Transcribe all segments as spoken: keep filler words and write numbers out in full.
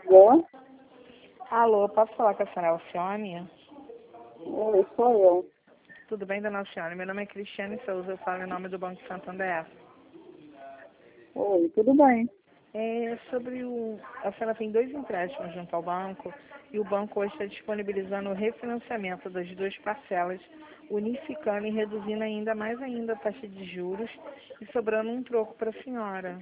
Alô? Alô, posso falar com a senhora Alcione? Oi, sou eu. Tudo bem, dona Alcione? Meu nome é Cristiane Souza, eu falo em nome do Banco Santander. Oi, tudo bem. É sobre o... A senhora tem dois empréstimos junto ao banco e o banco hoje está disponibilizando o refinanciamento das duas parcelas, unificando e reduzindo ainda mais ainda a taxa de juros e sobrando um troco para a senhora.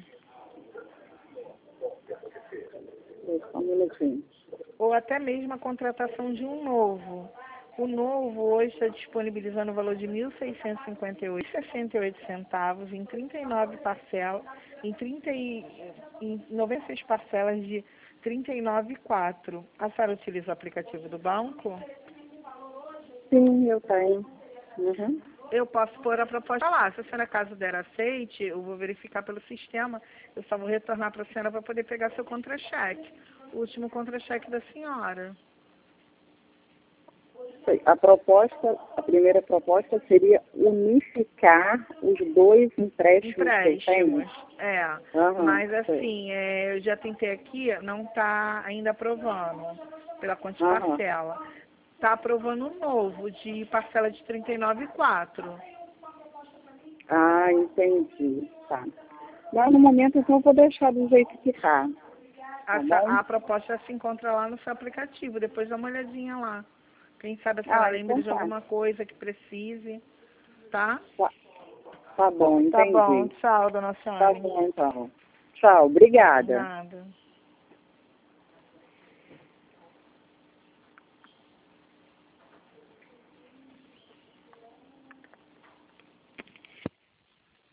Só um minutinho. Ou até mesmo a contratação de um novo. O novo hoje está disponibilizando o valor de mil seiscentos e cinquenta e oito reais e sessenta e oito centavos em trinta e nove parcelas, em, trinta e, em noventa e seis parcelas de trinta e nove vírgula quatro. A senhora utiliza o aplicativo do banco? Sim, eu tenho. Uhum. Eu posso pôr a proposta lá. Se a senhora, caso der aceite, eu vou verificar pelo sistema. Eu só vou retornar para a senhora para poder pegar seu contra-cheque. O último contra-cheque da senhora. A proposta, a primeira proposta seria unificar os dois empréstimos. Empréstimos, é. Uhum, Mas sei. assim, é, eu já tentei aqui, não está ainda aprovando pela conta de Uhum. parcela. Está aprovando um novo, de parcela de trinta e nove vírgula quatro. Ah, entendi. Tá. Mas no momento, então, eu vou deixar do jeito que está. Tá bom? A, a proposta se encontra lá no seu aplicativo, depois dá uma olhadinha lá. Quem sabe a senhora Ah, lembra então de tá. alguma coisa que precise, tá? Tá, tá bom, entendi. Tá bom, tchau, dona Tá Sônia. bom, então. Tchau, obrigada. Nada.